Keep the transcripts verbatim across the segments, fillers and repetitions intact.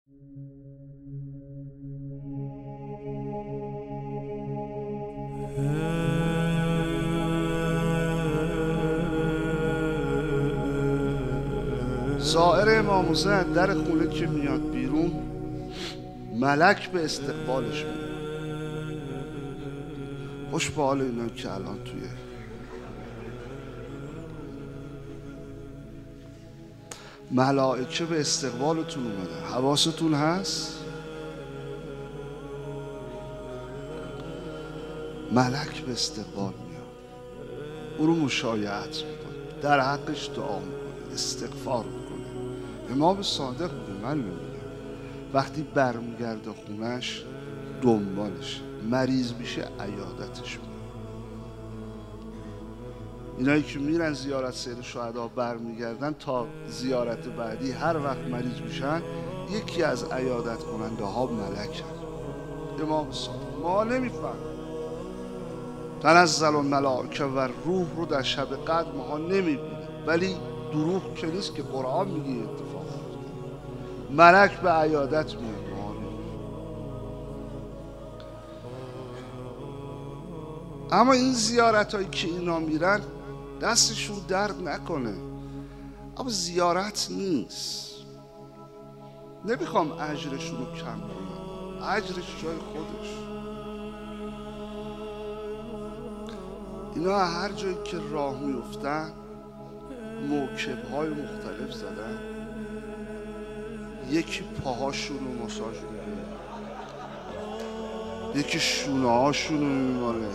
زائر امام حسین در خونه که میاد بیرون، ملک به استقبالش میاد. خوش به حال اینا که الان توی ملائکه به استقبالتون اومدن. حواستون هست؟ ملک به استقبال میاد، او رو مشایعت میکنه، در حقش دعا میکنه، استغفار میکنه. امام صادق بوده، من نمیدونم. وقتی برمیگرده خونش دنبالش، مریض میشه عیادتش میکنه. اینایی که میرن زیارت سید شهدا برمیگردن تا زیارت بعدی، هر وقت مریض میشن یکی از عیادت کننده ها ملک هست. امام صادق. ما نمیفهم تنزل الملائکه و روح رو در شب قدر ما نمیبینیم، ولی دروغ که نیست که قرآن میگه اتفاق ملک به عیادت میاد. اما این زیارت هایی که اینا میرن دستشون درد نکنه، اما زیارت نیست. نمیخوام اجرشون رو کم کنم، اجرش جای خودش. اینا هر جایی که راه میفتن موکب های مختلف زدن، یکی پاهاشون رو ماساژ میکنه، یکی شونه هاشون رو میماله،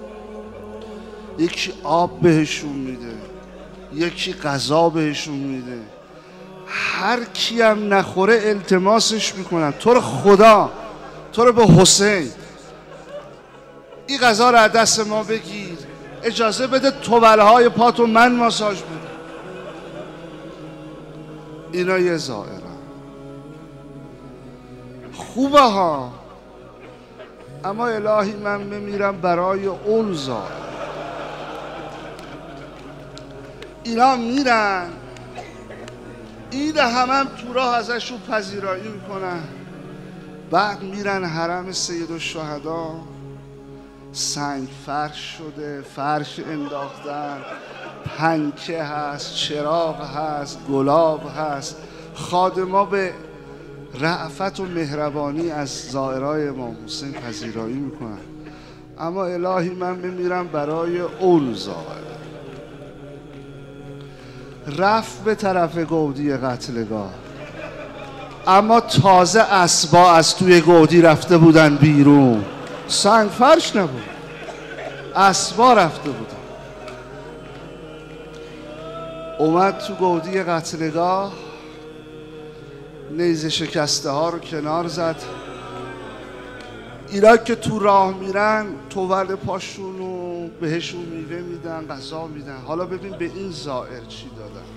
یکی آب بهشون میده، یکی غذا بهشون میده. هر کی هم نخوره التماسش میکنن، تو رو خدا، تو رو به حسین این غذا رو از دست ما بگیر، اجازه بده توبلهای پاتو من ماساژ بدم. اینا یه زائرن. خوبه ها، اما الهی من بمیرم برای اون زائر. اینا میرن عید همه هم تو راه ازشون پذیرایی میکنن، بعد میرن حرم سید الشهدا، سنگ فرش شده، فرش انداختن، پنکه هست، چراغ هست، گلاب هست. خادما به رأفت و مهربانی از زائرای امام حسین پذیرایی میکنن. اما الهی من بمیرم برای اون زائر. رفت به طرف گودی قتلگاه، اما تازه اسبا از توی گودی رفته بودن بیرون، سنگ فرش نبود، اسبا رفته بودن. اومد تو گودی قتلگاه، نیزه شکسته ها رو کنار زد. اینا که تو راه میرن توول پاشون رو بهشون میوه میدن، غذا میدن. حالا ببین به این زائر چی دادن.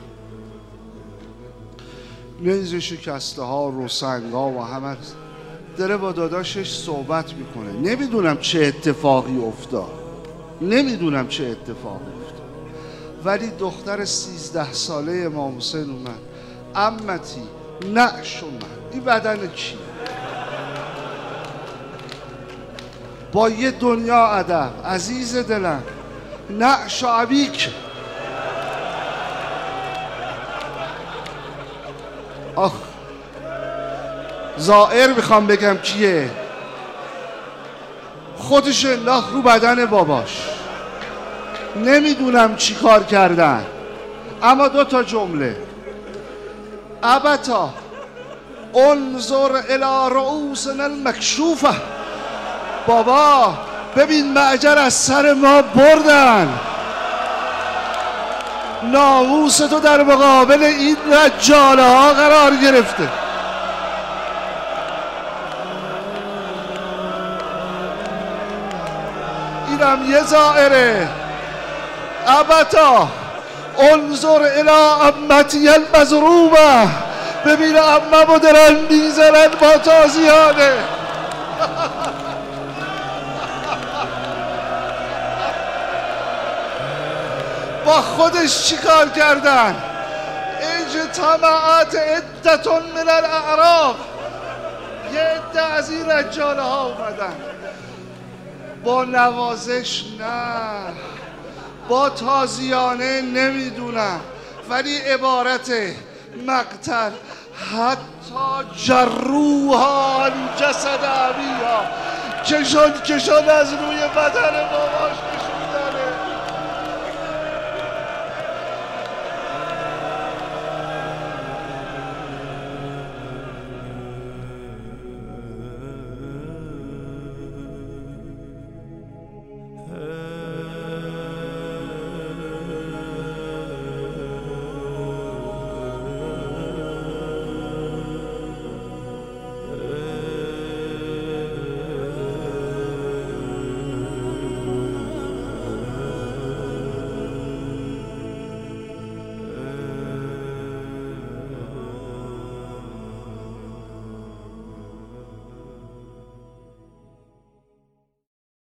نیزه شکسته ها رو، سنگا و همه. داره با داداشش صحبت میکنه. نمیدونم چه اتفاقی افتاد، نمیدونم چه اتفاقی افتاد، ولی دختر سیزده ساله امام حسین اومد. عمتی نعش اومد. این بدن چیه؟ با یه دنیا ادب، عزیز دلم، نعش عبیک. آخ، زائر میخوام بگم کیه، خودش انداخت رو بدن باباش. نمیدونم چی کار کردن، اما دو تا جمله: ابتا انظر الی رؤوسنا المکشوفه. بابا ببین معجر از سر ما بردن، ناموس تو در مقابل این رجاله ها قرار گرفته. اینم یه زائره. ابتا انظر الی امتی المضروبه. ببین اممو دارن میزنن با تازیانه. با خودش چی کار کردن؟ اجتماعت عدتون من الاعراب یه عده از این رجاله ها اومدن با نوازش، نه با تازیانه، نمیدونم، ولی عبارت مقتل حتی جروها جسد ابیها، کشان کشان از روی بدن باباش